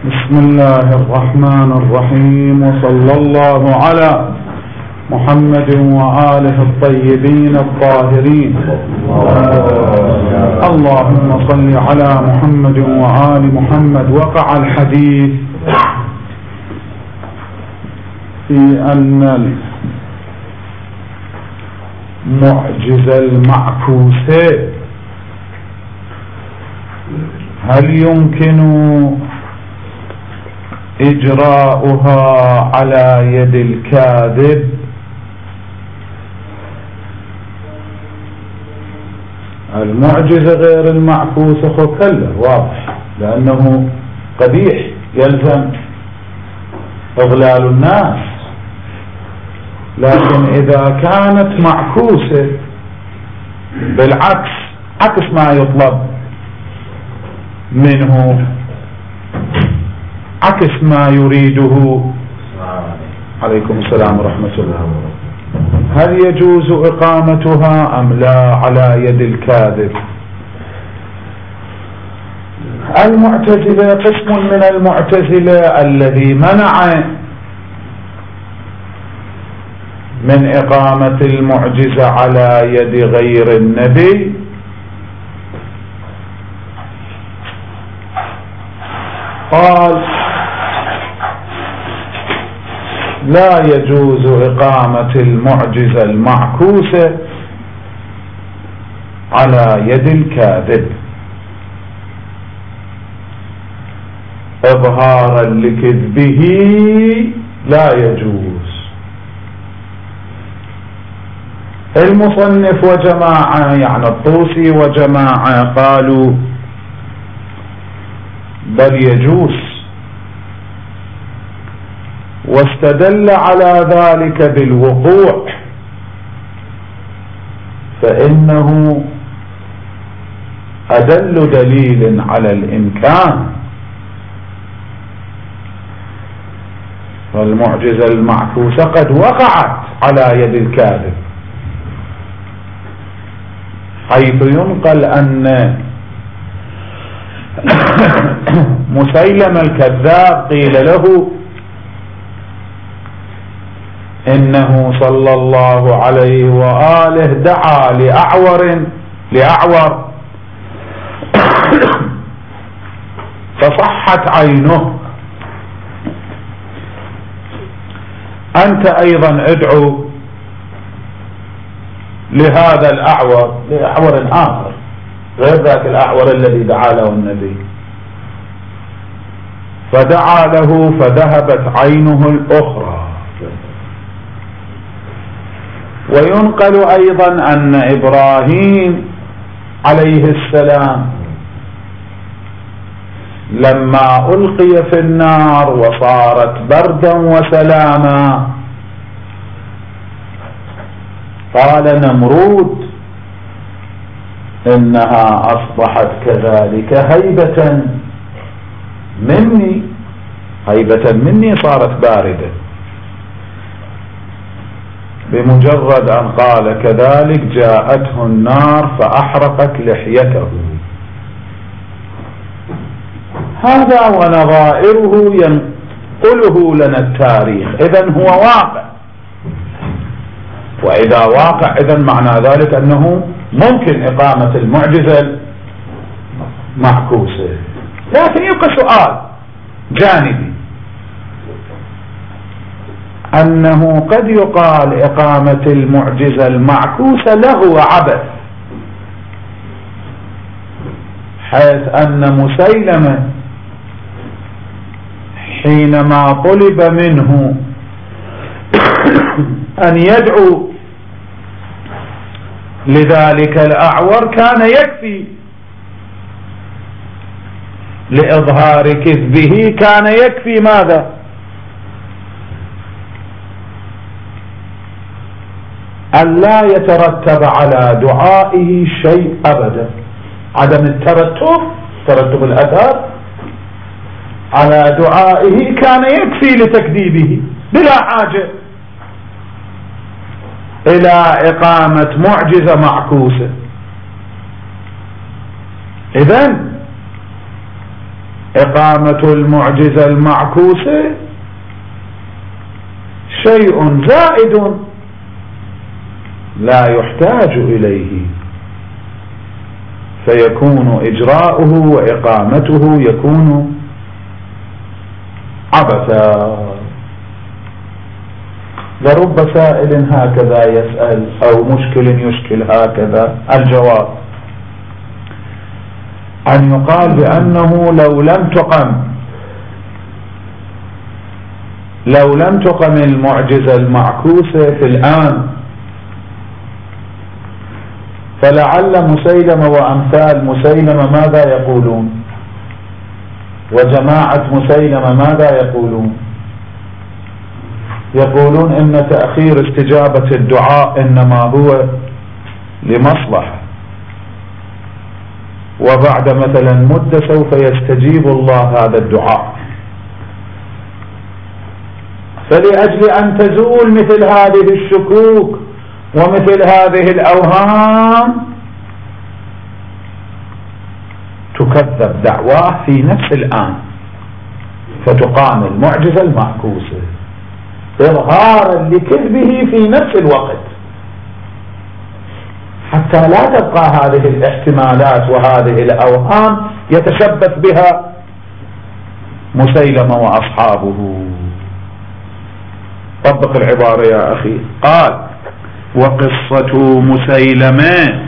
بسم الله الرحمن الرحيم، وصلى الله على محمد وآله الطيبين الطاهرين. اللهم صل على محمد وآل محمد. وقع الحديث في أن المعجزة المعكوسة هل يمكن إجراؤها على يد الكاذب؟ المعجزة غير المعكوسة كله واضح، لأنه قبيح يلزم إضلال الناس. لكن إذا كانت معكوسة بالعكس، عكس ما يطلب منه، عكس ما يريده، عليكم السلام ورحمة الله، هل يجوز إقامتها أم لا على يد الكاذب؟ المعتزلة قسم من المعتزلة الذي منع من إقامة المعجزة على يد غير النبي، قال لا يجوز إقامة المعجزة المعكوسة على يد الكاذب إظهارا لكذبه، لا يجوز. المصنف وجماعة، يعني الطوسي وجماعة، قالوا بل يجوز، واستدل على ذلك بالوقوع، فإنه أدل دليل على الإمكان. فالمعجزة المعكوسة قد وقعت على يد الكاذب، حيث ينقل أن مسيلمة الكذاب قيل له إنه صلى الله عليه وآله دعا لأعور فصحت عينه، أنت أيضا ادعو لهذا الأعور، لأعور آخر غير ذاك الأعور الذي دعا له النبي. فدعا له فذهبت عينه الأخرى. وينقل أيضا أن إبراهيم عليه السلام لما ألقي في النار وصارت بردا وسلاما، قال نمرود إنها أصبحت كذلك هيبة مني صارت باردة. بمجرد أن قال كذلك جاءته النار فأحرقت لحيته. هذا ونظائره ينقله لنا التاريخ، إذن هو واقع، وإذا واقع إذن معنى ذلك أنه ممكن إقامة المعجزة المعكوسة. لكن يبقى سؤال جانبي، أنه قد يقال إقامة المعجزة المعكوسة لهو عبث، حيث أن مسيلمة حينما طلب منه أن يدعو لذلك الأعور كان يكفي لإظهار كذبه، كان يكفي ماذا؟ أن لا يترتب على دعائه شيء أبدا. عدم ترتب الأثر على دعائه كان يكفي لتكذيبه، بلا حاجة إلى إقامة معجزة معكوسة. إذن إقامة المعجزة المعكوسة شيء زائد لا يحتاج إليه، فيكون إجراؤه وإقامته يكون عبثا. لرب سائل هكذا يسأل أو مشكل يشكل هكذا. الجواب أن يقال بأنه لو لم تقم المعجزة المعكوسة في الآن، فلعل مسيلمة وأمثال مسيلمة ماذا يقولون؟ وجماعة مسيلمة ماذا يقولون؟ يقولون إن تأخير استجابة الدعاء إنما هو لمصلحة، وبعد مثلا مدة سوف يستجيب الله هذا الدعاء. فلأجل أن تزول مثل هذه الشكوك ومثل هذه الأوهام تكذب دعواه في نفس الآن، فتقام المعجزة المعكوسة إظهارا لكذبه في نفس الوقت، حتى لا تبقى هذه الاحتمالات وهذه الأوهام يتشبث بها مسيلمة وأصحابه. طبق العبارة يا أخي. قال: وقصة مسيلمة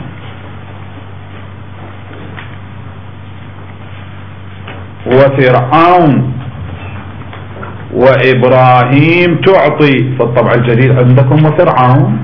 وفرعون وإبراهيم تعطي في الطبع الجديد عندكم وفرعون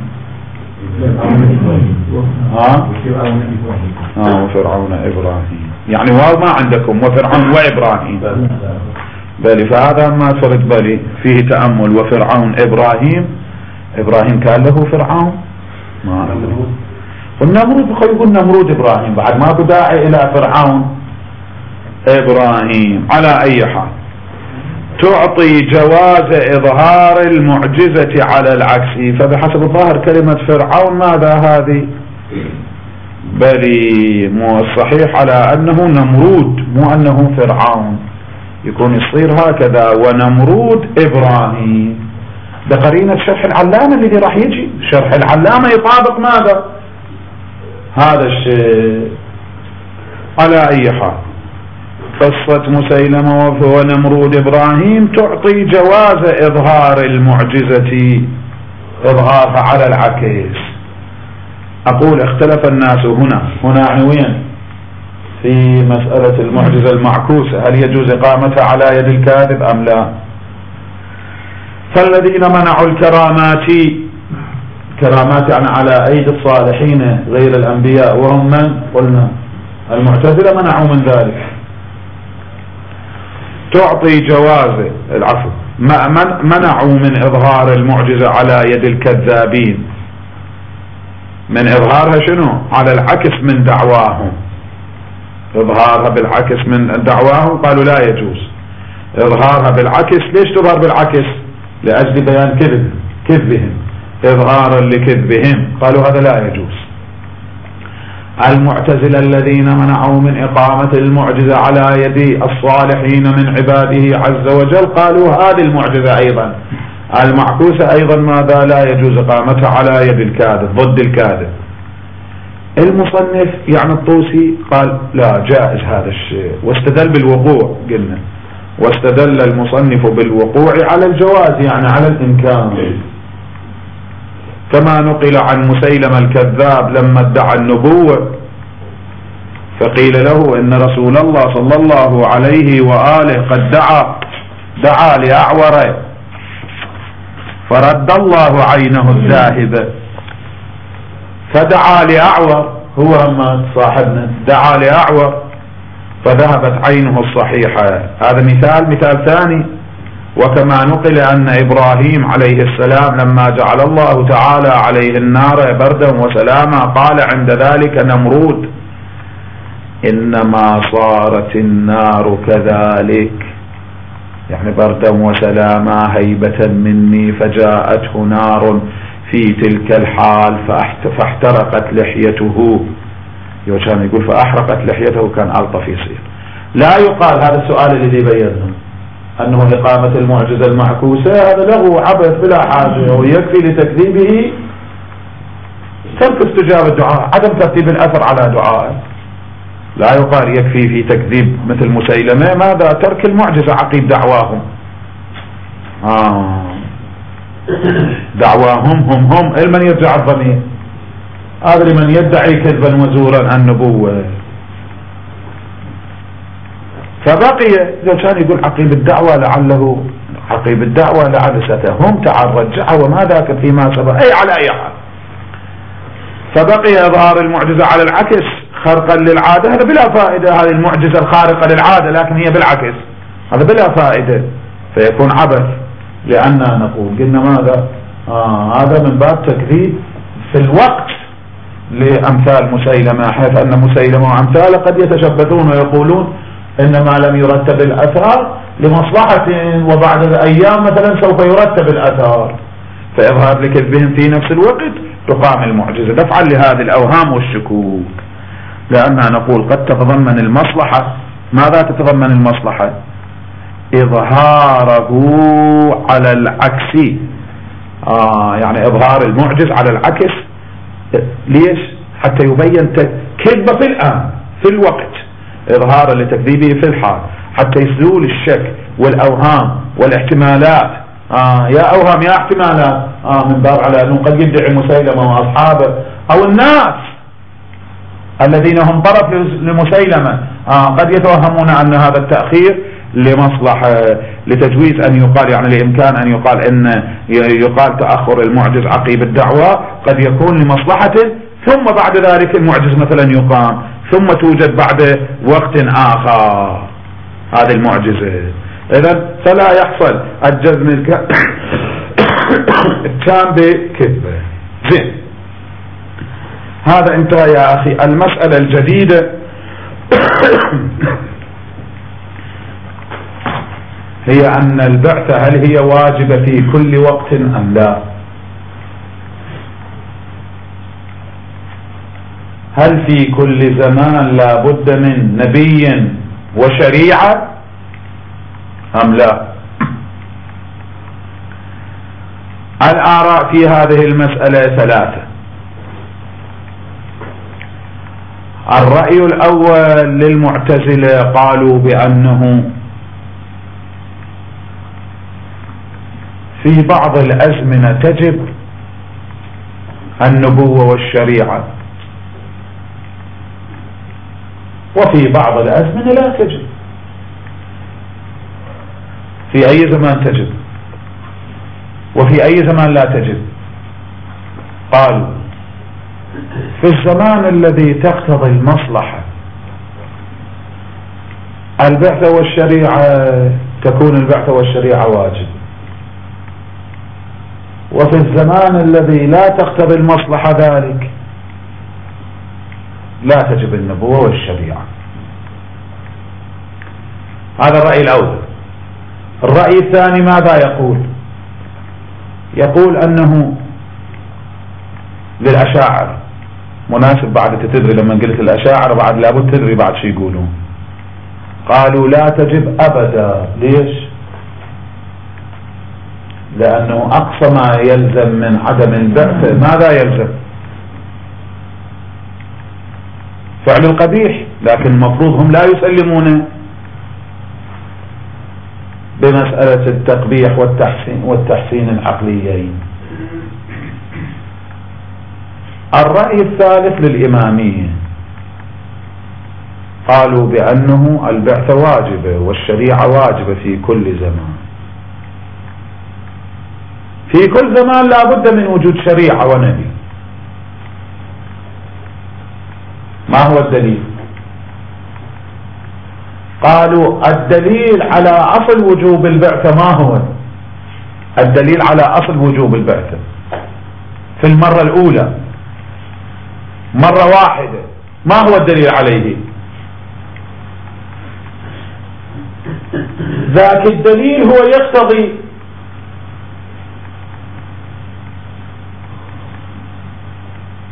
وفرعون إبراهيم، يعني واو ما عندكم وفرعون وإبراهيم بل، فهذا ما ترد بالي فيه تأمل. وفرعون إبراهيم كان له فرعون ما أدري، والنمرود يقول نمرود إبراهيم بعد ما بداعي إلى فرعون إبراهيم. على أي حال تعطي جواز إظهار المعجزة على العكس، فبحسب الظاهر كلمة فرعون ماذا هذه؟ بل مو الصحيح على أنه نمرود مو أنه فرعون، يكون يصير هكذا ونمرود إبراهيم بقرينة شرح العلامة الذي راح يجي. شرح العلامة يطابق ماذا؟ هذا الشيء. على أي حال قصة مسيلمة ونمرود إبراهيم تعطي جواز إظهار المعجزة إظهارها على العكس. أقول اختلف الناس هنا وين في مسألة المعجزة المعكوسة، هل يجوز إقامتها على يد الكاذب أم لا؟ فالذين منعوا الكرامات يعني على أيدي الصالحين غير الأنبياء، وهم من؟ قلنا المعتزلة منعوا من ذلك. تعطي جواز العفو منعوا من إظهار المعجزة على يد الكذابين، من إظهارها شنو؟ على العكس من دعواهم، إظهارها بالعكس من دعواهم قالوا لا يجوز إظهارها بالعكس. ليش تظهر بالعكس؟ لأجل بيان كذبهم، إظهارا لكذبهم، قالوا هذا لا يجوز. المعتزلة الذين منعوا من إقامة المعجزة على يد الصالحين من عباده عز وجل قالوا هذه المعجزة أيضا المعكوسة أيضا ماذا؟ لا يجوز إقامتها على يد الكاذب ضد الكاذب. المصنف يعني الطوسي قال لا جائز هذا الشيء، واستدل بالوقوع. قلنا واستدل المصنف بالوقوع على الجواز يعني على الإمكان، كما نقل عن مسيلمة الكذاب لما ادعى النبوة فقيل له إن رسول الله صلى الله عليه وآله قد دعا لأعور فرد الله عينه الذاهبة، فدعا لأعور، هو ما صاحبنا دعا لأعور فذهبت عينه الصحيحة. هذا مثال ثاني. وكما نقل أن إبراهيم عليه السلام لما جعل الله تعالى عليه النار بردا وسلاما قال عند ذلك نمرود إنما صارت النار كذلك، يعني بردا وسلاما هيبة مني، فجاءته نار في تلك الحال فاحترقت لحيته. كان يقول فأحرقت لحيته كان ألطف يصير. لا يقال هذا السؤال الذي بينه أنه إقامة المعجزة المعكوسة هذا لغو عبث بلا حاجة ويكفي لتكذيبه ترك استجابة الدعاء، عدم ترتيب الأثر على دعائه. لا يقال يكفي في تكذيب مثل مسيلمة ماذا ترك المعجزة عقيب دعواهم. دعواهم هم لمن يرجع الضمير؟ هذا لمن يدعي كذبا وزورا عن نبوة. فبقي إذا كان يقول عقيب الدعوة لعله عقيب الدعوة لعبسته هم تعال رجعه وما ذاك فيما سبق أي على أي حال. فبقي إظهار المعجزة على العكس خرقا للعادة، هذا بلا فائدة. هذه المعجزة الخارقة للعادة لكن هي بالعكس، هذا بلا فائدة فيكون عبث. لأننا نقول قلنا ماذا هذا من باب تكذيب في الوقت لأمثال مسيلمة، حيث أن مسيلمة وأمثاله قد يتشبثون ويقولون إنما لم يرتب الأثار لمصلحة وبعد أيام مثلا سوف يرتب الأثار، فإظهار لكذبهم في نفس الوقت تقام المعجزة دفعا لهذه الأوهام والشكوك. لأننا نقول قد تتضمن المصلحة. ماذا تتضمن المصلحة؟ إظهاره على العكس. يعني إظهار المعجز على العكس. ليش؟ حتى يبين كذبه في الآن في الوقت، إظهارا لتكذيبه في الحال، حتى يزول الشك والأوهام والاحتمالات. يا أوهام يا احتمالات من باب على أنه قد يدعي مسيلمة وأصحابه أو الناس الذين هم طرف لمسيلمة قد يتوهمون أن هذا التأخير لمصلحة لتجويز أن يقال، يعني لإمكان أن يقال أن يقال تأخر المعجز عقيب الدعوة قد يكون لمصلحة، ثم بعد ذلك المعجز مثلا يقام ثم توجد بعد وقت آخر هذه المعجزة. إذن فلا يحصل الجزم التام بكذبة. زين، هذا انتهى يا أخي. المسألة الجديدة هي أن البعثة هل هي واجبة في كل وقت أم لا؟ هل في كل زمان لا بد من نبي وشريعة أم لا؟ الآراء في هذه المسألة ثلاثة. الرأي الأول للمعتزلة قالوا بأنه في بعض الأزمنة تجب النبوة والشريعة وفي بعض الأزمنة لا تجب. في أي زمان تجب وفي أي زمان لا تجب؟ قالوا في الزمان الذي تقتضي المصلحة البعثة والشريعة تكون البعثة والشريعة واجب، وفي الزمان الذي لا تقتضي المصلحة ذلك لا تجب النبوة والشريعة. هذا الرأي الأول. الرأي الثاني ماذا يقول؟ يقول أنه للأشاعر مناسب بعد تدري لما قلت الأشاعر بعد لابد تدري بعد شو يقولون. قالوا لا تجب أبدا. ليش؟ لأنه أقصى ما يلزم من عدم البعث ماذا يلزم؟ فعل القبيح، لكن المفروض هم لا يسلمون بمسألة التقبيح والتحسين العقليين. الرأي الثالث للإمامية قالوا بأنه البعثة واجبة والشريعة واجبة في كل زمان. في كل زمان لا بد من وجود شريعة ونبي. ما هو الدليل؟ قالوا الدليل على أصل وجوب البعثة ما هو؟ الدليل على أصل وجوب البعثة في المرة الأولى مرة واحدة ما هو الدليل عليه؟ ذاك الدليل هو يقتضي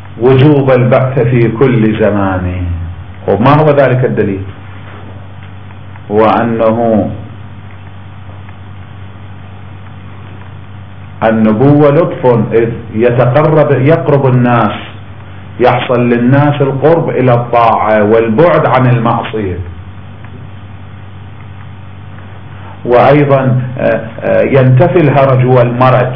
وجوب البعث في كل زمان. وما هو ذلك الدليل؟ هو أنه النبوة لطف، إذ يقرب الناس، يحصل للناس القرب إلى الطاعة والبعد عن المعصية. وأيضا ينتفي الهرج والمرج،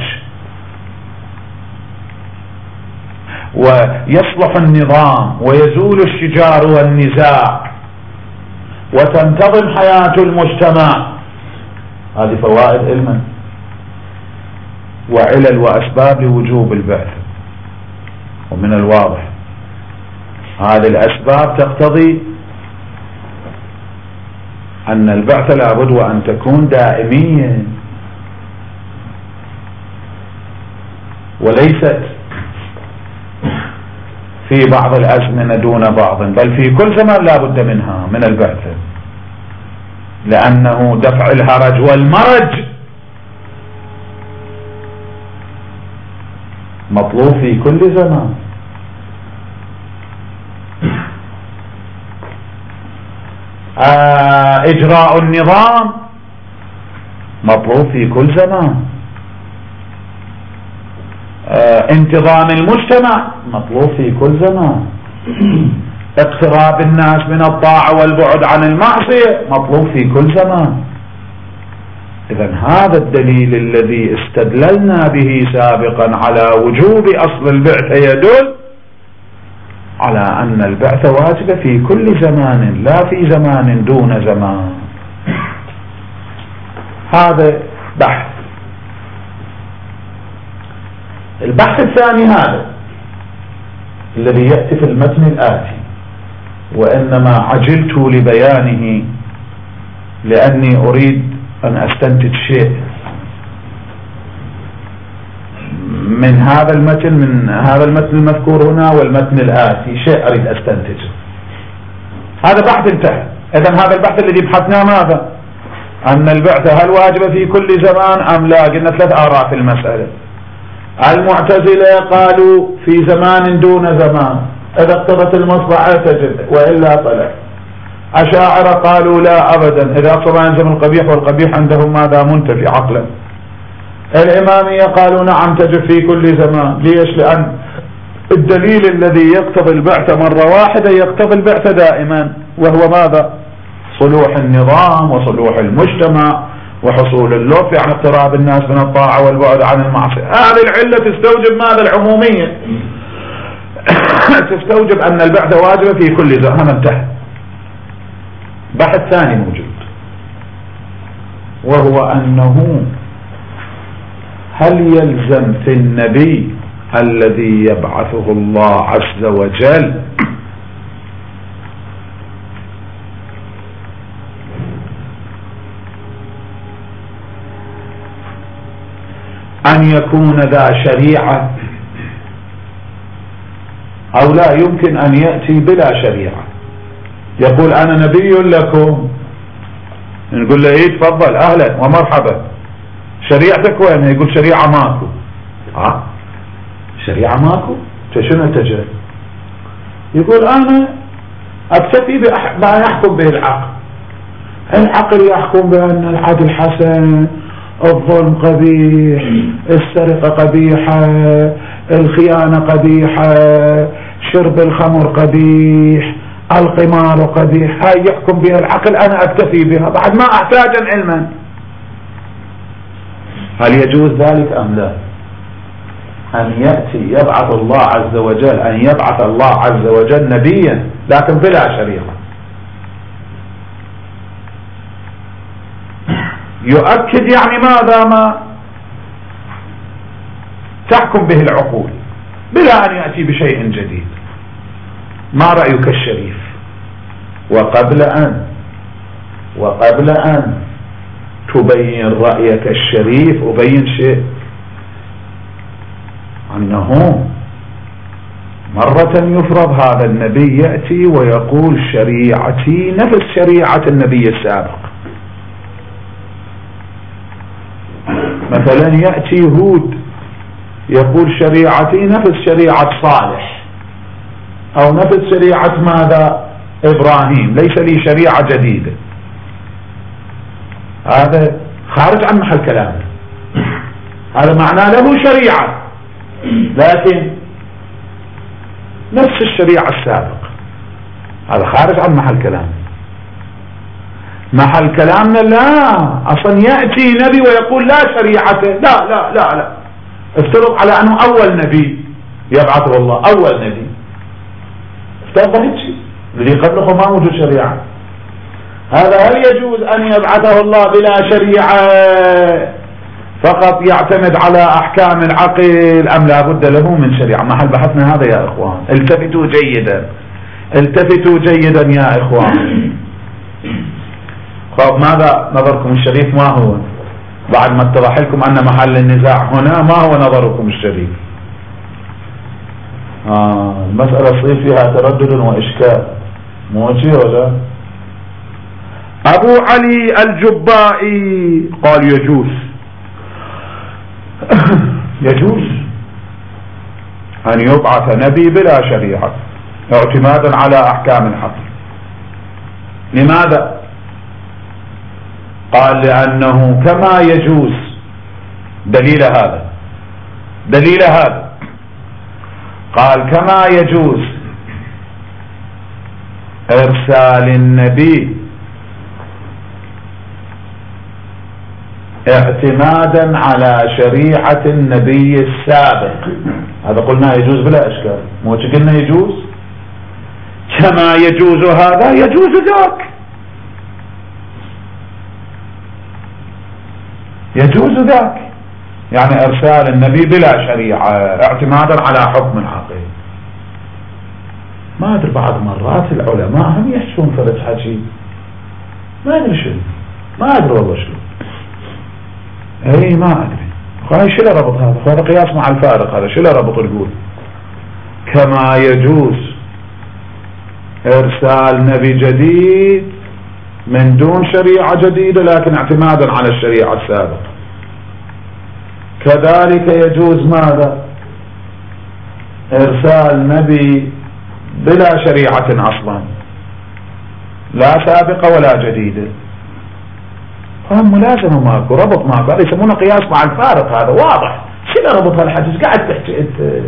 ويصلح النظام ويزول الشجار والنزاع وتنتظم حياة المجتمع. هذه فوائد علما وعلل وأسباب لوجوب البعث. ومن الواضح هذه الأسباب تقتضي أن البعث لابد وأن تكون دائمية، وليست في بعض الأزمنة دون بعض، بل في كل زمان لابد منها من البعث، لأنه دفع الهرج والمرج مطلوب في كل زمان. إجراء النظام مطلوب في كل زمان. انتظام المجتمع مطلوب في كل زمان. اقتراب الناس من الطاعة والبعد عن المعصية مطلوب في كل زمان. إذن هذا الدليل الذي استدللنا به سابقا على وجوب أصل البعثة يدل على أن البعثة واجبة في كل زمان، لا في زمان دون زمان. هذا بحث. البحث الثاني هذا الذي يأتي في المتن الآتي، وإنما عجلت لبيانه لأني أريد أن أستنتج شيء من هذا المتن المذكور هنا والمتن الآتي، شيء أريد أستنتجه. هذا بحث انتهى. إذن هذا البحث الذي بحثناه ماذا؟ أن البعثة هل واجبة في كل زمان أم لا؟ قلنا 3 آراء في المسألة. المعتزلة قالوا في زمان دون زمان، إذا اقتضت المصلحة تجب وإلا طلع. أشاعرة قالوا لا أبدا، إذا اقتضى يلزم القبيح، والقبيح عندهم ماذا؟ منتفي عقلا. الإمامية قالوا نعم تجب في كل زمان. ليش؟ لأن الدليل الذي يقتضي البعثة مرة واحدة يقتضي البعثة دائما، وهو ماذا؟ صلوح النظام وصلوح المجتمع وحصول اللطف، يعني اقتراب الناس من الطاعة والبعد عن المعصية. هذه العلة تستوجب ماذا؟ العمومية. تستوجب أن البعثة واجبة في كل زمان. انتهى. بحث ثاني موجود، وهو أنه هل يلزم في النبي الذي يبعثه الله عز وجل أن يكون ذا شريعة، أو لا يمكن أن يأتي بلا شريعة؟ يقول أنا نبي لكم، نقول له إيه تفضل أهلا ومرحبا، شريعتك وين؟ يقول شريعة ماكو. شريعة ماكو؟ شنو تجري؟ يقول أنا أكتفي بما يحكم به العقل. العقل يحكم بأن العدل حسن، الظلم قبيح، السرقة قبيحة، الخيانة قبيحة، شرب الخمر قبيح، القمار قبيح. هاي يحكم بها العقل، أنا أكتفي بها بعد ما أحتاج علما. هل يجوز ذلك أم لا؟ أن يأتي يبعث الله عز وجل، أن يبعث الله عز وجل نبيا لكن بلا شريعة، يؤكد يعني ماذا؟ ما تحكم به العقول بلا أن يأتي بشيء جديد. ما رأيك الشريف؟ وقبل أن تبين رأيك الشريف أبين شيء، أنه مرة يفرض هذا النبي يأتي ويقول شريعتي نفس شريعة النبي السابق. مثلا يأتي هود يقول شريعتي نفس شريعة صالح، أو نفس شريعة ماذا؟ إبراهيم، ليس لي شريعة جديدة. هذا خارج عن محل كلامه، هذا معناه له شريعة لكن نفس الشريعة السابقة، هذا خارج عن محل كلامه. محل كلامنا لا، أصلا يأتي نبي ويقول لا شريعته، لا لا لا لا، افترض على أنه أول نبي يبعثه الله، أول نبي، افترض هيك الذي قبله ما وجود شريعة، هذا هل يجوز أن يبعثه الله بلا شريعة فقط يعتمد على أحكام العقل أم لا بد له من شريعة؟ محل بحثنا هذا يا إخوان، التفتوا جيدا، التفتوا جيدا يا إخوان. خب ماذا نظركم الشريف؟ ما هو بعد ما اتضح لكم أن محل النزاع هنا؟ ما هو نظركم الشريف؟ المسألة تصير فيها تردد وإشكال، مو شيء ولا؟ أبو علي الجبائي قال يجوز يجوز أن يبعث نبي بلا شريعة اعتمادا على أحكام العقل. لماذا؟ قال لأنه كما يجوز، دليل هذا، دليل هذا، قال كما يجوز إرسال النبي اعتمادا على شريعة النبي السابق، هذا قلنا يجوز بلا إشكال، مو قلنا يجوز، كما يجوز هذا يجوز ذاك، يجوز ذاك، يعني إرسال النبي بلا شريعة اعتمادا على حكم العقل. ما أدري بعض مرات العلماء هم يحشون فرد حكي، ما أدري شو، ما أدري والله شو، اي ما أدري، خلاص شو ربط هذا قياس مع الفارق، هذا شو ربط القول كما يجوز إرسال نبي جديد من دون شريعة جديدة لكن اعتمادا على الشريعة السابقة، كذلك يجوز ماذا؟ إرسال نبي بلا شريعة أصلا، لا سابقة ولا جديدة، فهم ملازمة ماكو، ربط ماكو، هذا يسمونه قياس مع الفارق، هذا واضح. شنو ربط هالحديث؟ قاعد تحكي انت،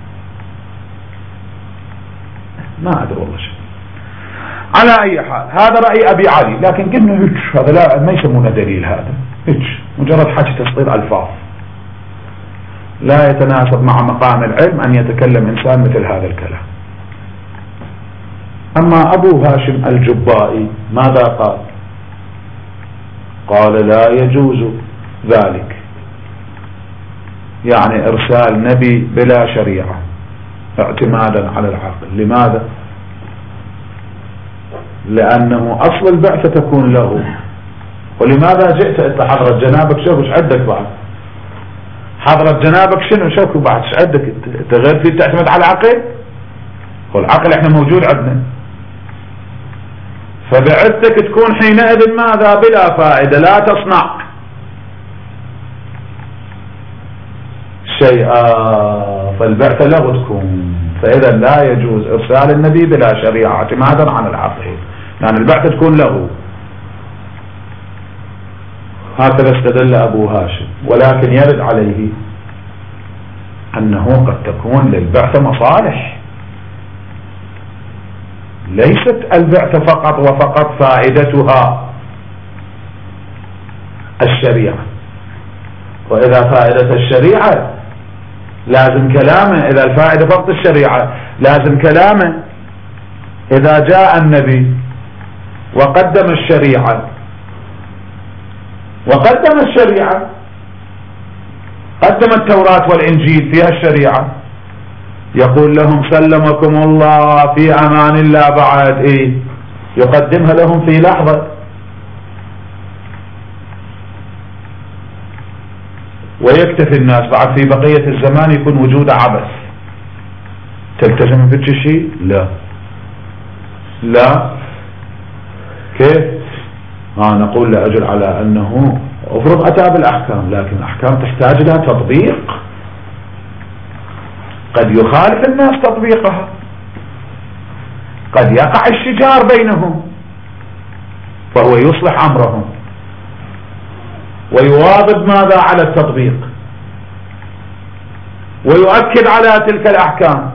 ما ادري والله شو. على اي حال هذا رأي ابي علي، لكن قلنا هذا لا، ما يسمونه دليل، هذا مجرد حكي تسطير الفاظ لا يتناسب مع مقام العلم ان يتكلم انسان مثل هذا الكلام. اما ابو هاشم الجبائي ماذا قال؟ قال لا يجوز ذلك، يعني إرسال نبي بلا شريعة اعتمادا على العقل. لماذا؟ لأنه أصل البعثة تكون له. ولماذا جئت أنت حضرة جنابك؟ شوف ايش عندك بعد حضرة جنابك، شنو شوف بعد ايش عندك انت غير فيه تعتمد على العقل؟ والعقل احنا موجود عندنا، فبعثتك تكون حينئذ ماذا؟ بلا فائدة، لا تصنع شيئا، فالبعثة له تكون، فإذا لا يجوز إرسال النبي بلا شريعة اعتمادا على العقل، يعني البعثة تكون له. هكذا استدل أبو هاشم، ولكن يرد عليه أنه قد تكون للبعثة مصالح، ليست البعثة فقط وفقط فائدتها الشريعة، وإذا فائدة الشريعة لازم كلامه، إذا الفائدة فقط الشريعة لازم كلامه. إذا جاء النبي وقدم الشريعة قدم التوراة والإنجيل فيها الشريعة، يقول لهم سلمكم الله في أمان الله، بعد يقدمها لهم في لحظة، ويكتفي الناس بعد في بقية الزمان يكون وجود عبث. تلتزم بكل شيء؟ لا كيف؟ نقول لأجل على أنه افرض أتى بالأحكام، لكن الأحكام تحتاج إلى تطبيق، قد يخالف الناس تطبيقها، قد يقع الشجار بينهم فهو يصلح أمرهم، ويواظب ماذا على التطبيق ويؤكد على تلك الأحكام.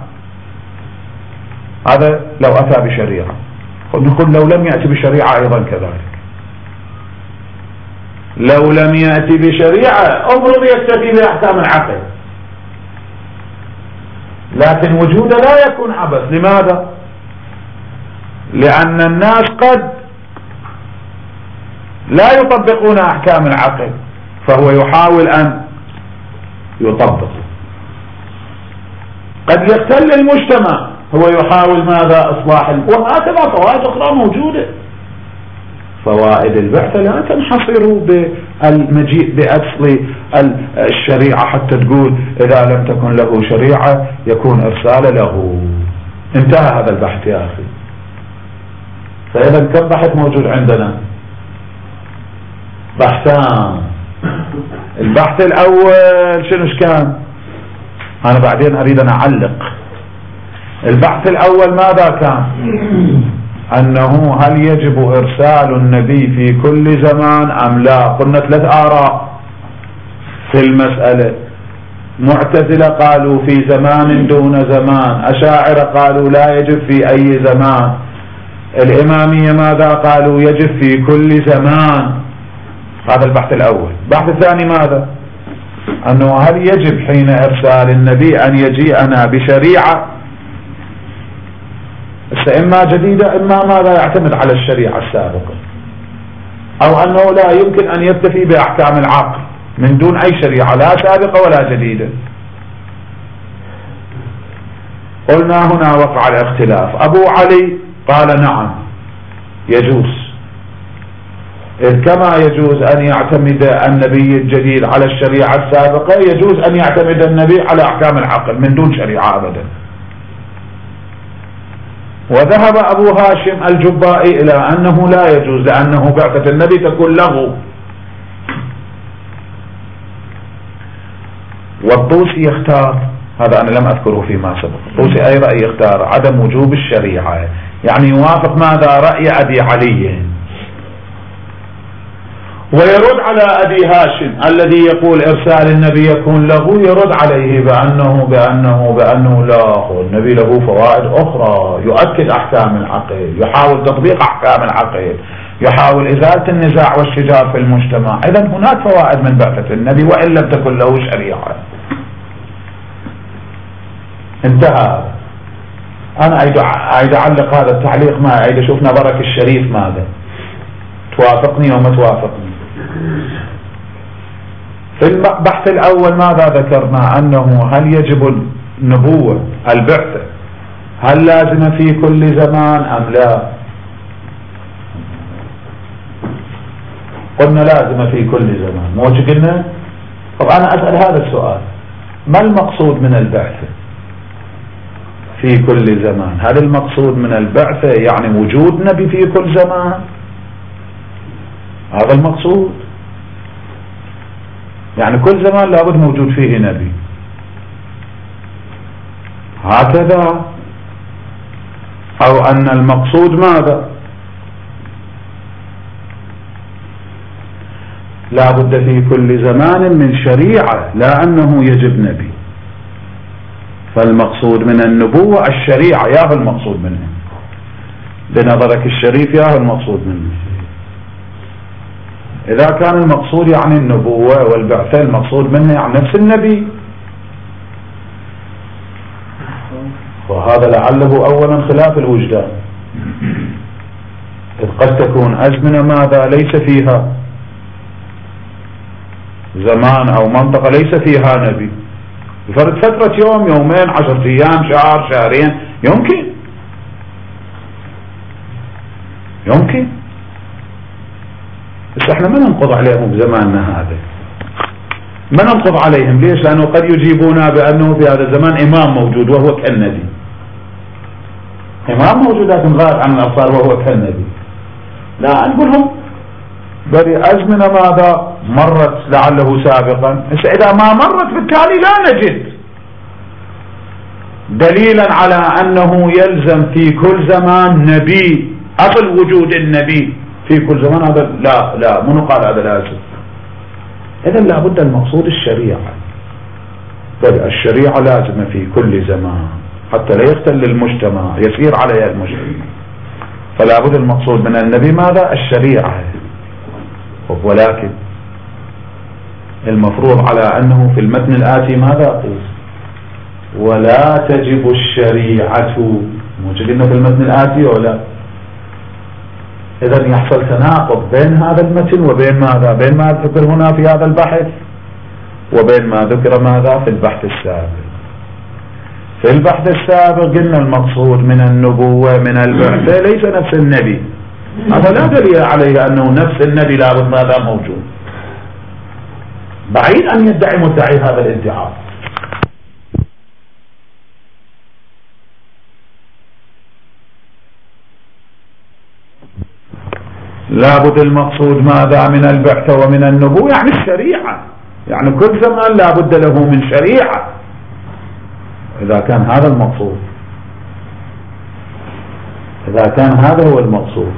هذا لو أتى بشريعة. نقول لو لم يأتي بشريعة أيضا كذلك، لو لم يأتي بشريعة أمر يكتفي بأحكام العقل، لكن وجوده لا يكون عبث. لماذا؟ لأن الناس قد لا يطبقون أحكام العقل، فهو يحاول أن يطبق. قد يختل المجتمع، هو يحاول ماذا؟ إصلاح. وهكذا فوائد أخرى موجودة. فوائد البعثة لا تنحصر بالمجيء بأصل الشريعة حتى تقول إذا لم تكن له شريعة يكون إرسال له. انتهى هذا البحث يا أخي. فإذا كم بحث موجود عندنا؟ بحثان. البحث الأول شنو كان؟ أنا بعدين أريد أن أعلق. البحث الأول ماذا كان؟ أنه هل يجب إرسال النبي في كل زمان أم لا؟ قلنا 3 آراء في المسألة. معتزلة قالوا في زمان دون زمان، أشاعرة قالوا لا يجب في أي زمان، الإمامية ماذا قالوا؟ يجب في كل زمان. هذا البحث الأول. البحث الثاني ماذا؟ أنه هل يجب حين إرسال النبي أن يجيئنا بشريعة إما جديدة إما ماذا يعتمد على الشريعة السابقة، أو أنه لا يمكن أن يكتفي بأحكام العقل من دون أي شريعة لا سابقة ولا جديدة. قلنا هنا وقع الاختلاف. أبو علي قال نعم يجوز، إذ كما يجوز أن يعتمد النبي الجديد على الشريعة السابقة يجوز أن يعتمد النبي على أحكام العقل من دون شريعة أبدا. وذهب أبو هاشم الجبائي إلى أنه لا يجوز، لأنه بعثة النبي تكون له. والطوسي يختار، هذا أنا لم أذكره فيما سبق، الطوسي أي رأي يختار عدم وجوب الشريعة، يعني يوافق ماذا؟ رأي أبي علي، ويرد على أبي هاشم الذي يقول إرسال النبي يكون له، يرد عليه بأنه لا، النبي له فوائد أخرى، يؤكد أحكام العقل، يحاول تطبيق أحكام العقل، يحاول إزالة النزاع والشجار في المجتمع. إذن هناك فوائد من بعثة النبي وإن لم تكن له شريعة. انتهى. أنا أعيد أعلق هذا التعليق، ما أعيد أشوف نظرك الشريف ماذا، توافقني وما توافقني. في البحث الأول ماذا ذكرنا؟ أنه هل يجب النبوة البعثة هل لازم في كل زمان أم لا؟ قلنا لازم في كل زمان. مو قلنا؟ طب أنا أسأل هذا السؤال، ما المقصود من البعثة في كل زمان؟ هل المقصود من البعثة يعني وجود نبي في كل زمان؟ هذا المقصود، يعني كل زمان لابد موجود فيه نبي، هكذا؟ أو أن المقصود ماذا؟ لابد في كل زمان من شريعة، لا أنه يجب نبي. فالمقصود من النبوة الشريعة، يا هو المقصود منه بنظرك الشريف، يا هو المقصود منه. إذا كان المقصود يعني النبوة والبعثة، المقصود منه يعني نفس النبي، وهذا لعله أولا خلاف الوجدان، إذ قد تكون أزمنة ماذا ليس فيها زمان أو منطقة ليس فيها نبي، فرد فترة يوم يومين 10 أيام شهر شهرين، يمكن بس احنا ما ننقض عليهم بزماننا هذا، ما ننقض عليهم. ليش؟ لأنه قد يجيبونا بأنه في هذا الزمان إمام موجود وهو كالنبي، إمام موجود لكن غائب عن الأبصار وهو كالنبي. لا، نقولهم بل أزمنة ماذا مرت لعله سابقا، إذا ما مرت بالتالي لا نجد دليلا على أنه يلزم في كل زمان نبي، أصل وجود النبي في كل زمان، هذا لا منو قال هذا لازم؟ إذن لابد المقصود الشريعة. الشريعة لازمة في كل زمان حتى لا يختل المجتمع يسير عليها المجتمع، فلا بد المقصود من النبي ماذا؟ الشريعة. ولكن المفروض على أنه في المتن الآتي ماذا؟ ولا تجب الشريعة، موجودين في المتن الآتي ولا؟ إذن يحصل تناقض بين هذا المتن وبين ماذا؟ بين ما ذكر هنا في هذا البحث وبين ما ذكر ماذا في البحث السابق. في البحث السابق قلنا المقصود من النبوة من البعثة ليس نفس النبي، هذا لا دليل عليه أنه نفس النبي لابد ماذا موجود، بعيد أن يدعي مدعي هذا الادعاء. لابد المقصود ماذا من البعثة ومن النبوة، يعني الشريعة، يعني كل زمان لابد له من شريعة إذا كان هذا المقصود، إذا كان هذا هو المقصود.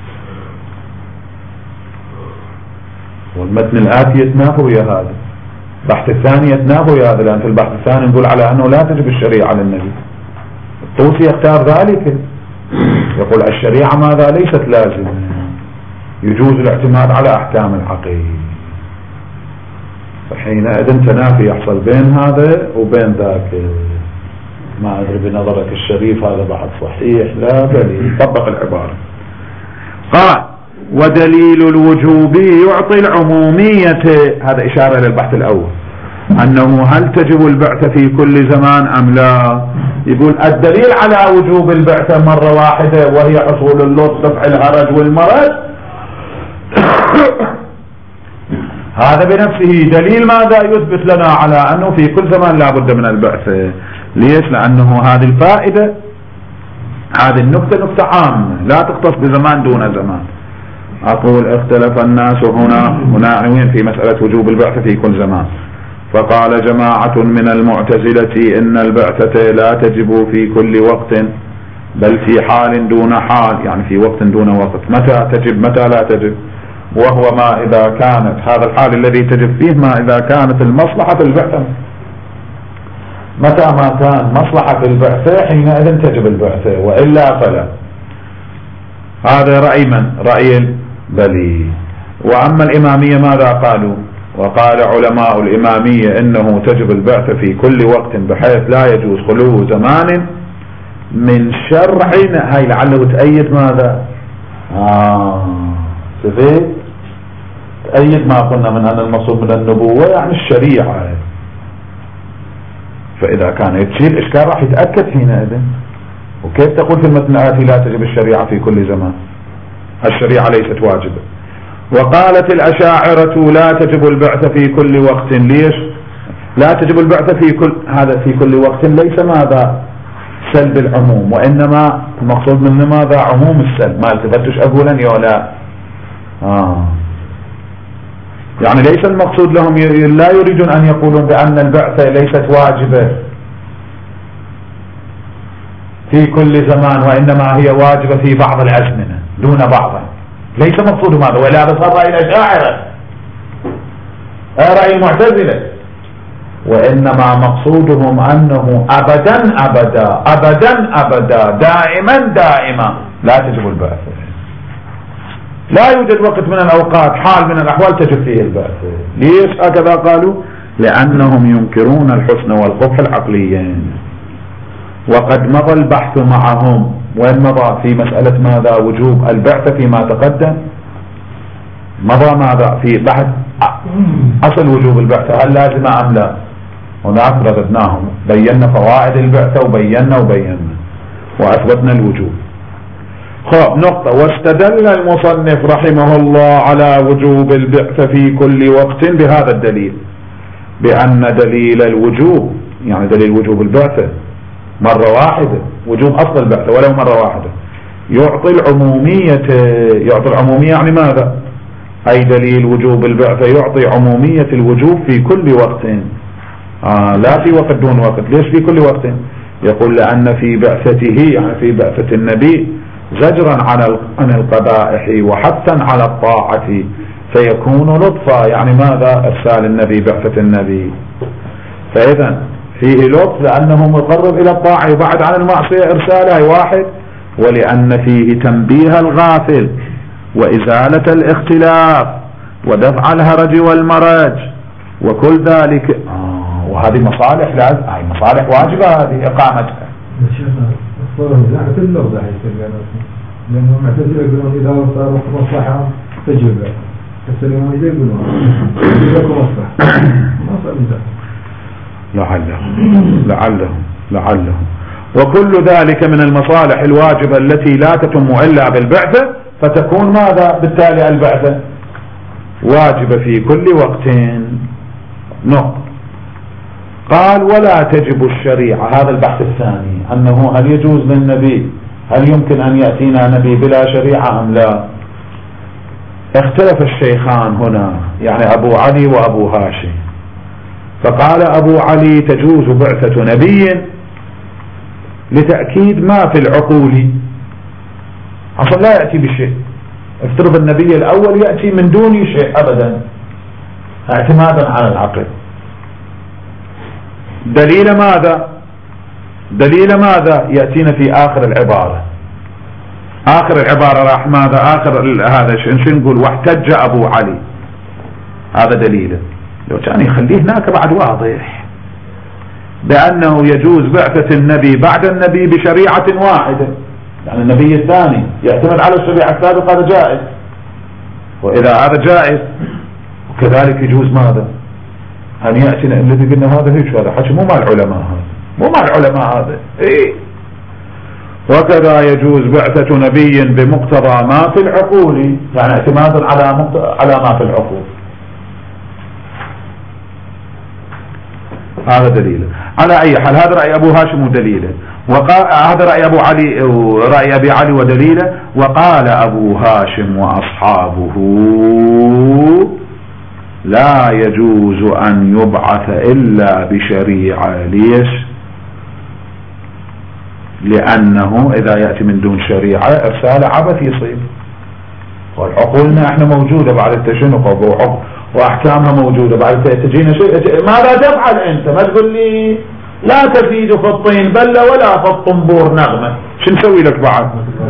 والمتن الآتي يتنافى ويا هذا، البحث الثاني يتنافى ويا هذا، لأن في البحث الثاني نقول على أنه لا تجب الشريعة للنبي، الطوسي يختار ذلك، يقول الشريعة ماذا ليست لازمة، يجوز الاعتماد على أحكام العقيدة. فحينئذ تنافي يحصل بين هذا وبين ذاك. ما أدري بنظرك الشريف هذا بعد صحيح؟ لا بل طبق العبارة. قال ودليل الوجوب يعطي العمومية، هذا إشارة إلى البحث الأول، أنه هل تجب البعثة في كل زمان أم لا؟ يقول الدليل على وجوب البعثة مرة واحدة وهي حصول اللطف دفع الهرج والمرض هذا بنفسه دليل ماذا يثبت لنا على أنه في كل زمان لا بد من البعثة. ليش؟ لأنه هذه الفائدة، هذه النكتة نكتة عامة لا تختص بزمان دون زمان. أقول اختلف الناس هنا في مسألة وجوب البعثة في كل زمان، فقال جماعة من المعتزلة إن البعثة لا تجب في كل وقت بل في حال دون حال، يعني في وقت دون وقت. متى تجب متى لا تجب؟ وهو ما إذا كانت هذا الحال الذي تجب فيه ما إذا كانت المصلحة في البعثة، متى ما كان مصلحة في البعثة حينئذ تجب البعثة، وإلا فلا. هذا رأي من؟ رأي البلي. وأما الإمامية ماذا قالوا؟ وقال علماء الإمامية إنه تجب البعثة في كل وقت بحيث لا يجوز خلو زمان من شرع. هاي لعله تأيد ماذا؟ سفيد تأيد ما قلنا من أن المقصود من النبوة يعني الشريعة. فإذا كان يتشيل إشكال راح يتأكد حينئذ. وكيف تقول في المتن الآتي لا تجب الشريعة في كل زمان؟ الشريعة ليست واجبة. وقالت الأشاعرة لا تجب البعث في كل وقت. ليش لا تجب البعث في كل هذا في كل وقت؟ ليس ماذا سلب العموم، وإنما المقصود من ماذا عموم السلب. ما التفتش أقولني ولا يعني ليس المقصود لهم لا يريدون أن يقولون بأن البعثة ليست واجبة في كل زمان، وإنما هي واجبة في بعض الأزمنة دون بعض. ليس مقصودهم هذا، ولا بصر رأي الأشاعرة رأي المعتزلة، وإنما مقصودهم أنه أبدا أبدا أبدا أبدا دائما لا تجب البعثة. لا يوجد وقت من الأوقات حال من الأحوال تجب فيه البعثة. ليش هكذا قالوا؟ لأنهم ينكرون الحسن والقبح العقليين. وقد مضى البحث معهم، وين مضى؟ في مسألة ماذا وجوب البعثة فيما تقدم، مضى ماذا في بحث أصل وجوب البعثة هل لازمة أم لا، هناك رددناهم بينا فوائد البعثة وبينا وأثبتنا الوجوب. خب نقطة. واستدل المصنف رحمه الله على وجوب البعثة في كل وقت بهذا الدليل، بأن دليل الوجوب يعني دليل وجوب البعثة مرة واحدة، وجوب أصل البعثة ولو مرة واحدة، يعطي العمومية. يعطي العمومية يعني ماذا؟ أي دليل وجوب البعثة يعطي عمومية الوجوب في كل وقت، لا في وقت دون وقت. ليش في كل وقت؟ يقول لأن في بعثته يعني في بعثة النبي زجرا عن القبائح وحثا على الطاعة، فيكون لطفا، يعني ماذا؟ إرسال النبي، بعثة النبي. فإذا فيه لطف لأنه مقرب إلى الطاعة يبعد عن المعصية إرسالها واحد، ولأن فيه تنبيه الغافل وإزالة الاختلاف ودفع الهرج والمرج وكل ذلك. وهذه مصالح هذه مصالح واجبة هذه إقامتها. لأنهم معتزلة يقولون إذا صاروا مصلحة تجربة، السلمانية يقولون إذا مصلحة ما صار لعلهم وكل ذلك من المصالح الواجبة التي لا تتم إلا بالبعثة، فتكون ماذا؟ بالتالي البعثة واجبة في كل وقت. قال ولا تجب الشريعة. هذا البحث الثاني، أنه هل يجوز للنبي، هل يمكن أن يأتينا نبي بلا شريعة أم لا؟ اختلف الشيخان هنا، يعني أبو علي وأبو هاشم. فقال أبو علي تجوز بعثة نبي لتأكيد ما في العقول، أصلا لا يأتي بشيء. افترض النبي الأول يأتي من دون شيء أبدا اعتمادا على العقل. دليل ماذا؟ يأتينا في آخر العبارة. راح ماذا؟ هذا شو نقول؟ واحتج أبو علي. هذا دليله. لو كان يخليه هناك بعد واضح بأنه يجوز بعثة النبي بعد النبي بشريعة واحدة، يعني النبي الثاني يعتمد على الشريعة السابقة، هذا جائز. وإذا هذا جائز وكذلك يجوز ماذا؟ أن يأتينا الذي قلنا هذا هيك، هذا حكي مو مع العلماء هذا إيه. وكذا يجوز بعثة نبي بمقتضى ما في العقول، يعني اعتمادا على ما في العقول. هذا دليله. على أي حال هذا رأي أبو هاشم ودليله، هذا رأي أبو علي ورأي أبي علي ودليله. وقال أبو هاشم وأصحابه لا يجوز أن يبعث إلا بشريعة. ليش؟ لأنه إذا يأتي من دون شريعة إرسال عبث يصير، والعقولنا احنا موجودة بعد التشنق وأحكامها موجودة بعد تجينا شيء. ماذا تفعل أنت؟ ما تقول لي لا تزيد في الطين بلة ولا في الطنبور نغمة، شو نسوي لك بعد؟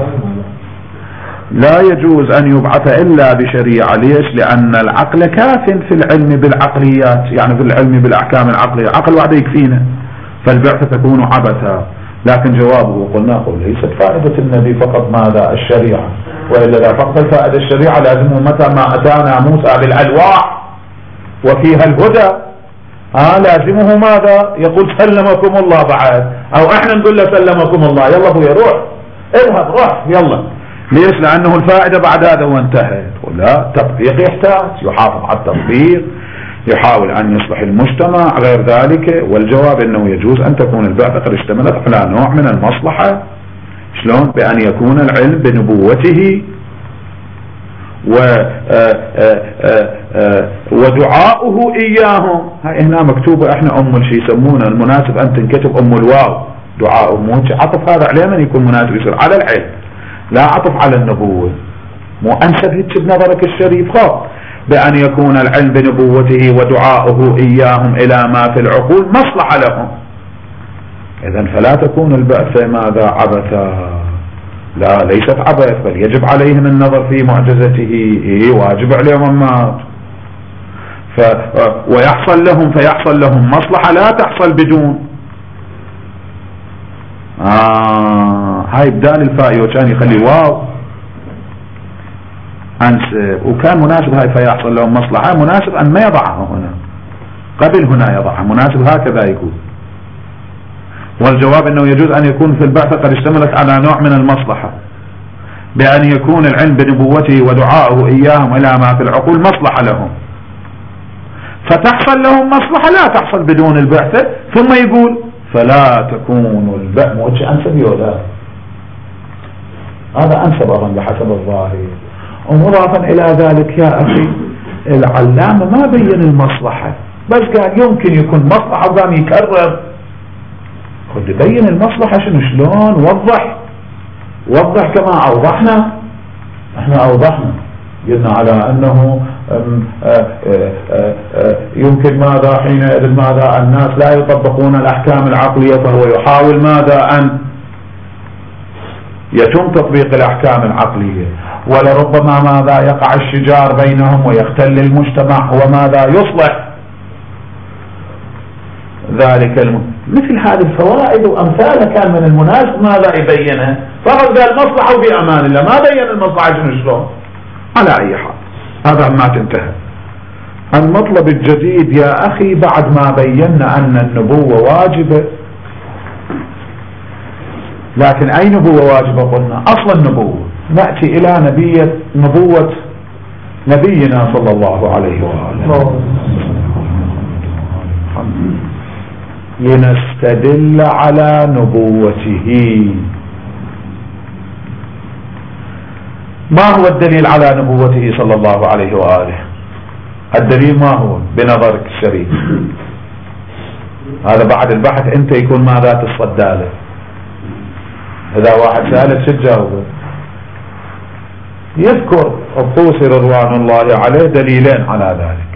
لا يجوز أن يبعث إلا بشريعة. ليش؟ لأن العقل كاف في العلم بالعقليات، يعني في العلم بالأحكام العقلية، عقل واحد يكفينا، فالبعثة تكون عبثا. لكن جوابه قلنا ليست فائدة النبي فقط ماذا؟ الشريعة، وإلا لا فقط الفائدة الشريعة لازمه متى ما أتانا موسى بالألواح وفيها الهدى لازمه ماذا؟ يقول سلمكم الله بعد، أو احنا نقول له سلمكم الله، يلا ابويا روح اذهب روح يلا. ليش؟ لأنه الفائدة بعد هذا وانتهت. ولا تطبيق يحتاج، يحافظ على التطبيق، يحاول أن يصلح المجتمع غير ذلك. والجواب أنه يجوز أن تكون البعثة قد اشتملت على نوع من المصلحة. شلون؟ بأن يكون العلم بنبوته ودعاؤه إياهم. هاي هنا مكتوبة، احنا شي يسمونه المناسب أن تنكتب الواو، دعاؤه مو عطف، هذا عليه من يكون مناسب يصير على العلم لا عطف على النبوة. مو أنسب هيك بنظرك الشريف بأن يكون العلم بنبوته ودعاؤه إياهم إلى ما في العقول مصلحة لهم. إذن فلا تكون البعثة ماذا؟ عبثا. لا، ليست عبث، بل يجب عليهم النظر في معجزته، واجب عليهم المات. فيحصل لهم مصلحة لا تحصل بدون. هاي بدال الفاء وكان يخلي واو أنسب، وكان مناسب هاي فيحصل لهم مصلحة، مناسب أن ما يضعها هنا، قبل هنا يضعها، مناسب هكذا يكون. والجواب أنه يجوز أن يكون في البعثة قد اشتملت على نوع من المصلحة، بأن يكون العلم بنبوته ودعاؤه إياهم إلى ما في العقول مصلحة لهم، فتحصل لهم مصلحة لا تحصل بدون البعثة. ثم يقول فلا تكون البعثة وش أنسب يولا، هذا أنسب أظن بحسب الظاهر. ومضافا إلى ذلك يا أخي العلامة ما بين المصلحة، بس قال يمكن يكون مصلحة وقام يكرر. خد بين المصلحة شنو، شلون، وضح كما أوضحنا. احنا أوضحنا قلنا على أنه يمكن ماذا حينئذ ماذا الناس لا يطبقون الأحكام العقلية، فهو يحاول ماذا أن يتم تطبيق الأحكام العقلية، ولربما ماذا يقع الشجار بينهم ويختل المجتمع، وماذا يصلح ذلك مثل هذه الفوائد وأمثالها كان من المناسب ماذا يبينها. فقط قال مصلحة وفي أمان الله، ما بين المصلحة شلون. على أي حال هذا ما تنتهى. المطلب الجديد يا أخي بعد ما بينا أن النبوة واجبة، لكن أي نبوة واجبة؟ قلنا أصل النبوة نأتي إلى نبوة نبينا صلى الله عليه وآله لنستدل على نبوته. ما هو الدليل على نبوته صلى الله عليه وآله؟ الدليل ما هو بنظرك الشريف؟ هذا بعد البحث انت يكون ماذا تصدى له. اذا واحد سألك شو تجاوبه؟ يذكر الطوسي رضوان الله عليه دليلين على ذلك.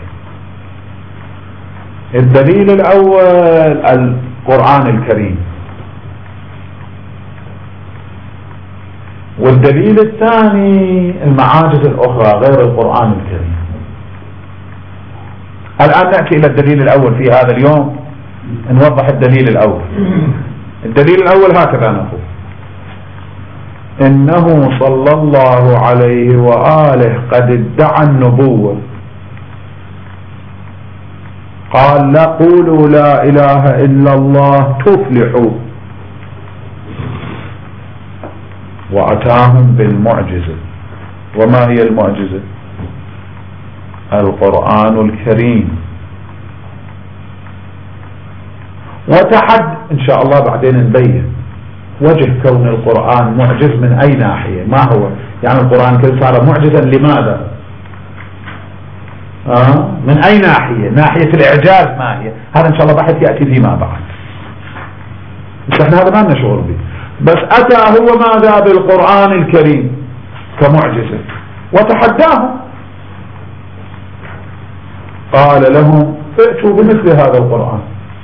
الدليل الاول القرآن الكريم، والدليل الثاني المعاجز الاخرى غير القرآن الكريم. الان نأتي الى الدليل الاول في هذا اليوم، نوضح الدليل الاول. الدليل الاول هكذا نقول: انه صلى الله عليه وآله قد ادعى النبوة، قال لا قولوا لا اله الا الله تفلحوا، واتاهم بالمعجزة. وما هي المعجزة؟ القرآن الكريم. ان شاء الله بعدين نبين وجه كون القرآن معجز من اي ناحية. ما هو يعني القرآن الكريم صار معجزا لماذا؟ من اي ناحية؟ ناحية الاعجاز ما هي؟ هذا ان شاء الله بحث يأتي فيما بعد، بس احنا هذا ما لنا شغل به. بس اتى هو ماذا بالقرآن الكريم كمعجزة وتحداهم، قال لهم ائتوا بمثل هذا القرآن،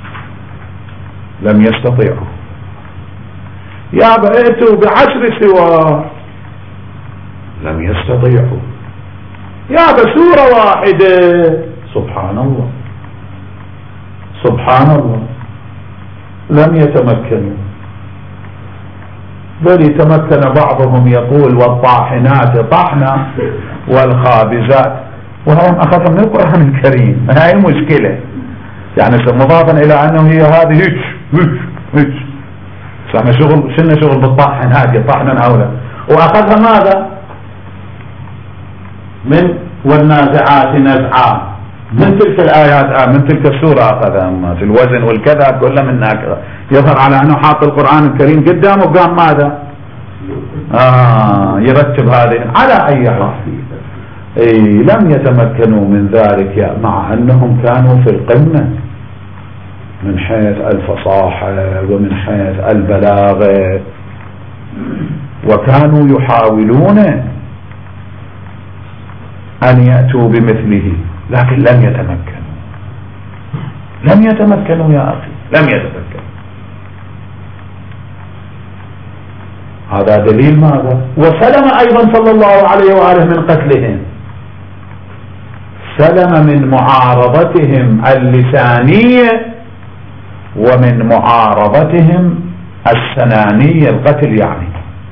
لم يستطيعوا. يا ائتوا بعشر سوار، لم يستطيعوا. يا بسورة واحدة، سبحان الله سبحان الله، لم يتمكنوا. بل يتمكن بعضهم يقول والطاحنات طحنا والخابزات، وهم أخذها من القرآن الكريم. هاي المشكلة، يعني مضافا إلى أنه هي هذه هيك احنا شلنا شغل بالطاحنات طحنا أولا، وأخذها ماذا من والنازعات نزعا، من تلك الآيات من تلك السورة أخذها، في الوزن والكذا كلها من هكذا. يظهر على أنه حاط القرآن الكريم قدامه وقام ماذا يرتب هذه. على أي حال لم يتمكنوا من ذلك، مع أنهم كانوا في القمة من حيث الفصاحة ومن حيث البلاغة، وكانوا يحاولون أن يأتوا بمثله، لكن لم يتمكنوا. لم يتمكنوا يا أخي، لم يتمكنوا. هذا دليل ماذا؟ وسلم أيضا صلى الله عليه وآله من قتلهم، سلم من معارضتهم اللسانية ومن معارضتهم السنانية، القتل يعني.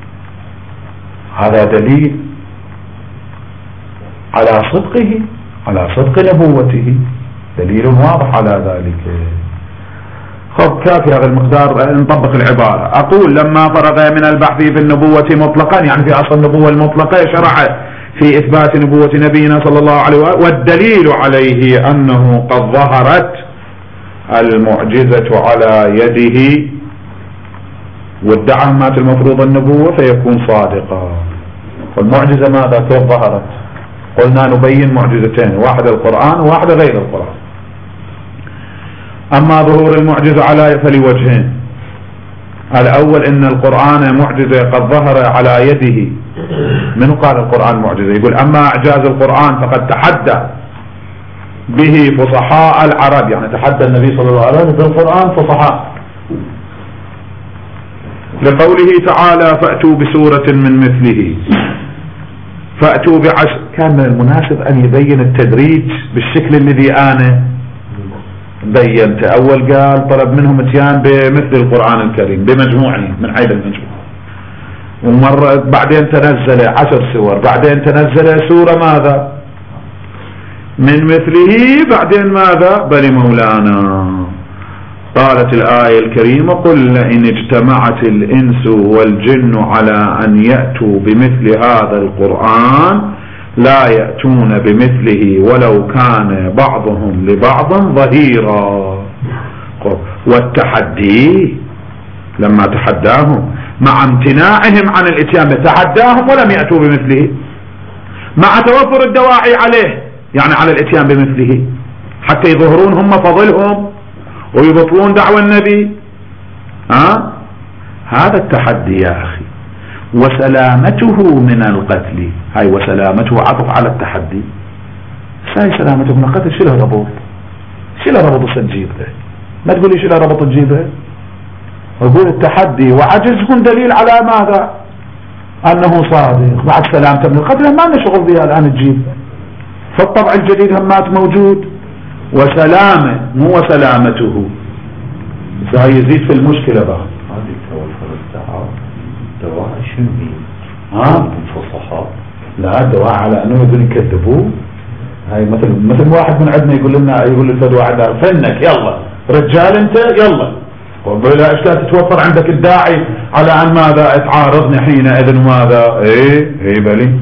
هذا دليل على صدقه، على صدق نبوته، دليل واضح على ذلك. خب كافي هذا المقدار، نطبق العبارة. أقول لما فرغ من البحث في النبوة مطلقا، يعني في أصل النبوة المطلقة، شرع في إثبات نبوة نبينا صلى الله عليه وآله، والدليل عليه أنه قد ظهرت المعجزة على يده، وادعى مات المفروض النبوة فيكون صادقا. والمعجزة ماذا كيف ظهرت؟ قلنا نبين معجزتين، واحدة القرآن وواحدة غير القرآن. أما ظهور المعجزة على فلوجهين: الأول إن القرآن معجزة قد ظهر على يده منه قال القرآن معجزة؟ يقول أما إعجاز القرآن فقد تحدى به فصحاء العرب، يعني تحدى النبي صلى الله عليه وسلم بالقرآن فصحاء، لقوله تعالى فأتوا بسورة من مثله، فأتوا بعشر. كان من المناسب أن يبين التدريج بالشكل الذي أنا بينت. أول قال طلب منهم اتيان بمثل القرآن الكريم بمجموعه من حيث المجموع، ومرة بعدين تنزل 10 سور، بعدين تنزل سورة ماذا من مثله، بعدين ماذا بل مولانا. قالت الآية الكريمة قل لئن اجتمعت الإنس والجن على أن يأتوا بمثل هذا القرآن لا يأتون بمثله ولو كان بعضهم لبعض ظهيرا. والتحدي لما تحداهم مع امتناعهم عن الاتيان، تحداهم ولم يأتوا بمثله مع توفر الدواعي عليه، يعني على الاتيان بمثله حتى يظهرون هم فضلهم ويبطلون دعوى النبي. هذا التحدي يا أخي. وسلامته من القتل، هاي وسلامته عطف على التحدي. هاي سلامته من القتل شو له ربط؟ شو له ربط الجيبه؟ ما تقولي شو له ربط الجيبه؟ أقول التحدي وعجزهم دليل على ماذا؟ أنه صادق. بعد سلامته من القتل ما لنا شغل بها الآن الجيبه. فالطبع الجديد همات موجود، وسلامه مو وسلامته، هاي يزيد في المشكلة بقى. هذه توفر الدواء شنو الفصحاء؟ لا الدواء على انه يقول يكذبوه. هاي مثل واحد من عندنا يقول لنا، يقول للفد واحد فنك يلا رجال انت يلا، وبلا اشكال تتوفر عندك الداعي على ان ماذا تعارضني حينئذ وماذا ايه بلي.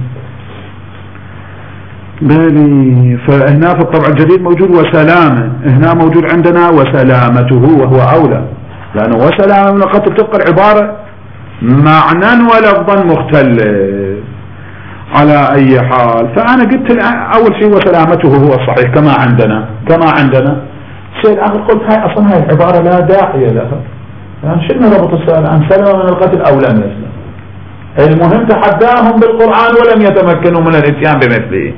فهنا في الطبع الجديد موجود وسلامه، هنا موجود عندنا وسلامته وهو أولى، لأنه وسلامه من القتل تبقى العبارة معنى ولفظا مختلف. على أي حال فأنا قلت أول شيء وسلامته هو الصحيح كما عندنا. الشيء الآخر قلت هاي أصلا هاي العبارة لا داعي لها، يعني شنو ربط السؤال عن سلم من القتل أو لم يسلم؟ المهم تحداهم بالقرآن ولم يتمكنوا من الاتيان بمثله.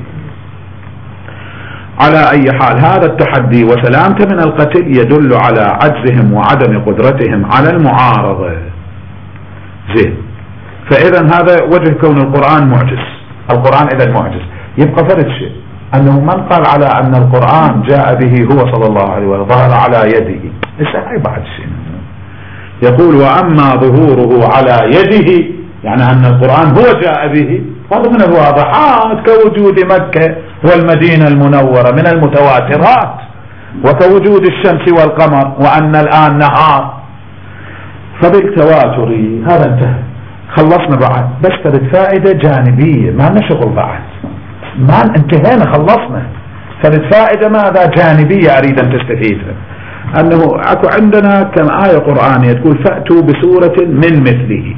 على أي حال هذا التحدي وسلامته من القتل يدل على عجزهم وعدم قدرتهم على المعارضة. زين، فإذا هذا وجه كون القرآن معجز. القرآن إذا معجز يبقى فرد شيء أنه من قال على أن القرآن جاء به هو صلى الله عليه وسلم ظهر على يده، إيش بعد شيء يقول وأما ظهوره على يده يعني أن القرآن هو جاء به، هذا من الواضحات كوجود مكة والمدينة المنورة من المتواترات، وكوجود الشمس والقمر وأن الآن نهار، فبالتواتر هذا انتهى خلصنا. بعد بس فرد فائدة جانبية ما لنا شغل بعد، ما انتهينا خلصنا. فرد فائدة ماذا جانبية أريد أن تستفيدها، أنه أكو عندنا كم آية قرآنية تقول فأتوا بسورة من مثله.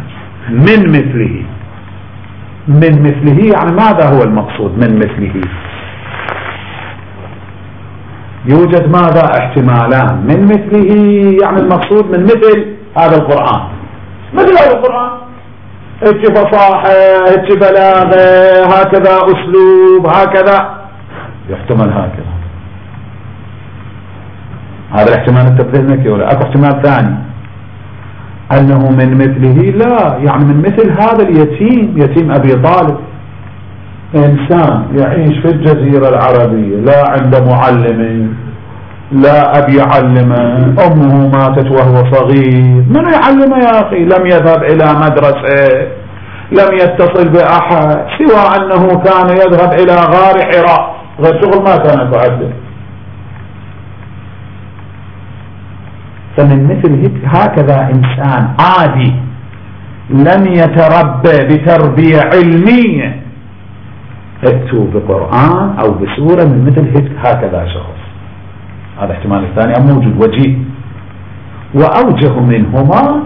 من مثله يعني ماذا هو المقصود من مثله؟ يوجد ماذا احتمالان. من مثله يعني المقصود من مثل هذا القرآن، مثل هذا القرآن هيك فصاحة هيك بلاغة هكذا أسلوب هكذا، يحتمل هكذا. هذا الاحتمال التبذير ولا أكو احتمال ثاني أنه من مثله لا يعني من مثل هذا اليتيم، يتيم أبي طالب، إنسان يعيش في الجزيرة العربية لا عنده معلم، لا أبي يعلمه، أمه ماتت وهو صغير، من يعلمه يا أخي؟ لم يذهب إلى مدرسة، لم يتصل بأحد سوى أنه كان يذهب إلى غار حراء، غير شغل ما كان يفعله. فمن مثل هكذا إنسان عادي لم يتربى بتربية علمية ائتوا بقرآن أو بسورة من مثل هكذا شخص. هذا احتمال الثاني أم موجود وجيه. وأوجه منهما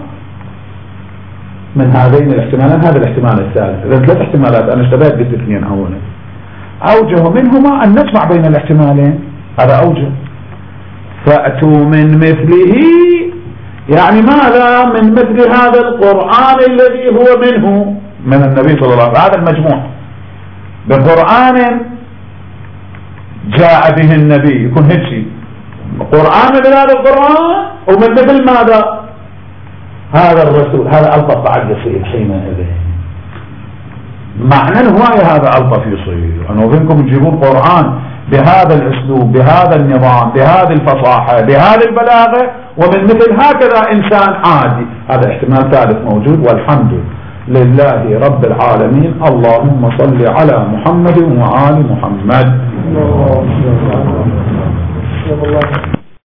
من هذين الاحتمالين هذا الاحتمال الثالث. إذا 3 احتمالات أنا اشتبهت بالاثنين أولا. أوجه منهما أن نجمع بين الاحتمالين، هذا أوجه. فأتوا من مثله يعني ماذا؟ من مثل هذا القرآن الذي هو منه من النبي صلى الله عليه وسلم، هذا المجموع بقرآن جاء به النبي، يكون هيك قرآن من هذا القرآن ومن مثل ماذا هذا الرسول. هذا ألطف بعد يصير حينئذ معنى الهواية، هذا ألطف يصير. أنا أظنكم تجيبون قرآن بهذا الأسلوب بهذا النظام بهذه الفصاحة بهذه البلاغة ومن مثل هكذا إنسان عادي، هذا احتمال ثالث موجود. والحمد لله رب العالمين. اللهم صل على محمد وآل محمد.